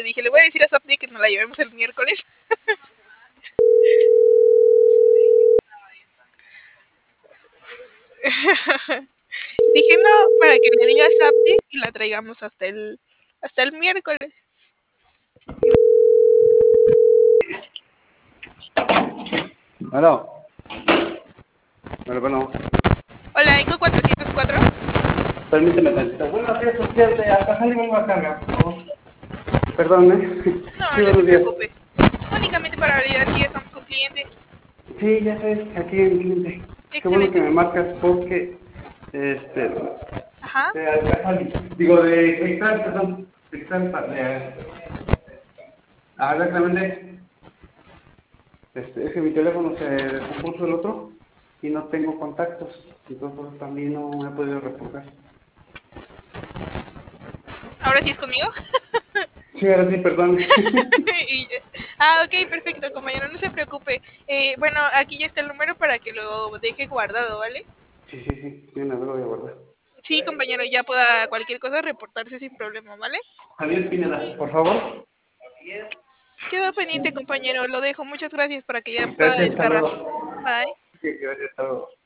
dije, le voy a decir a Sapdi que nos la llevemos el miércoles. Dije no, para que le diga a Sapdi y la traigamos hasta el miércoles. Bueno. Bueno. Hola, Eco 404. Permíteme tantito. Buenos días, presidente. Acá salimos a carga, por favor. Perdón, No, sí, no se buenos días. preocupe. Únicamente para validar si ya somos un cliente. Sí, ya sé, aquí en cliente. Qué bueno que me marcas porque, Ajá. de Alcazali, digo, de Cristal, perdón, Cristal, exactamente, es que mi teléfono se descompuso el otro y no tengo contactos, entonces por eso también no me he podido reportar. ¿Ahora sí es conmigo? Sí, ahora sí, perdón. Ok, perfecto, compañero, no se preocupe. Bueno, aquí ya está el número para que lo deje guardado, ¿vale? Sí, de una vez lo voy a guardar. Sí, compañero, ya pueda cualquier cosa reportarse sin problema, ¿vale? Javier Pineda, por favor. Quedó pendiente, compañero, lo dejo. Muchas gracias para que ya pueda Gracias, hasta descargar. luego. Bye. Sí, gracias, hasta luego.